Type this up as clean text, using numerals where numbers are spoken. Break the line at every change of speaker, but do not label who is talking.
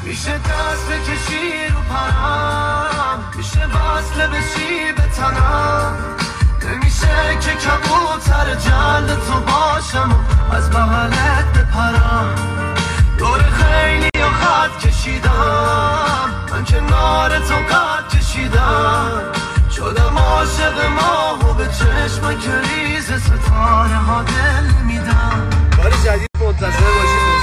میشه دست بکشی رو پرم، میشه وصله بشی به تنم، نمیشه که کبوتر جلد تو باشم و از بغلت بپرم. دور خیلی یا خط کشیدم، من کنار تو قد کشیدم، شدم عاشق ماه و به چشم کریز ستاره ها دل میدم.
بار جدید منتظر باشید.